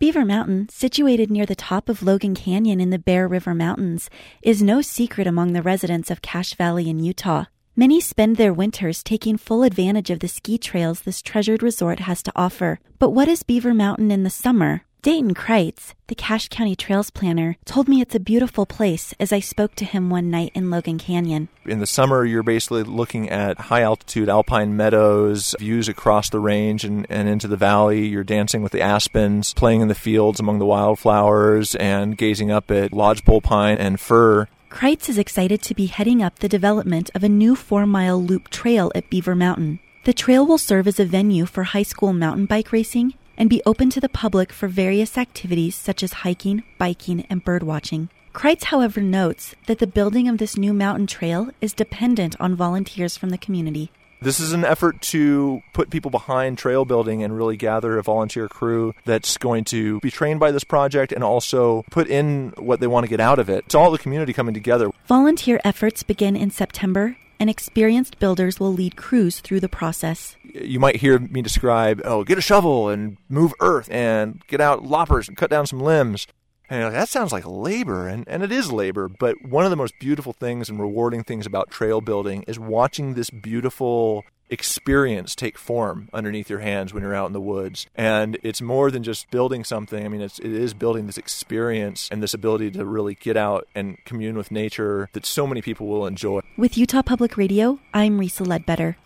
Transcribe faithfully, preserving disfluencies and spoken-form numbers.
Beaver Mountain, situated near the top of Logan Canyon in the Bear River Mountains, is no secret among the residents of Cache Valley in Utah. Many spend their winters taking full advantage of the ski trails this treasured resort has to offer. But what is Beaver Mountain in the summer? Dayton Kreitz, the Cache County Trails planner, told me it's a beautiful place as I spoke to him one night in Logan Canyon. In the summer, you're basically looking at high-altitude alpine meadows, views across the range and, and into the valley. You're dancing with the aspens, playing in the fields among the wildflowers, and gazing up at lodgepole pine and fir. Kreitz is excited to be heading up the development of a new four-mile loop trail at Beaver Mountain. The trail will serve as a venue for high school mountain bike racing and be open to the public for various activities such as hiking, biking, and birdwatching. Kreitz, however, notes that the building of this new mountain trail is dependent on volunteers from the community. This is an effort to put people behind trail building and really gather a volunteer crew that's going to be trained by this project and also put in what they want to get out of it. It's all the community coming together. Volunteer efforts begin in September, and experienced builders will lead crews through the process. You might hear me describe, oh, get a shovel and move earth and get out loppers and cut down some limbs. And you're like, that sounds like labor, and, and it is labor, but one of the most beautiful things and rewarding things about trail building is watching this beautiful experience take form underneath your hands when you're out in the woods. And it's more than just building something. I mean, it's, it is building this experience and this ability to really get out and commune with nature that so many people will enjoy. With Utah Public Radio, I'm Risa Ledbetter.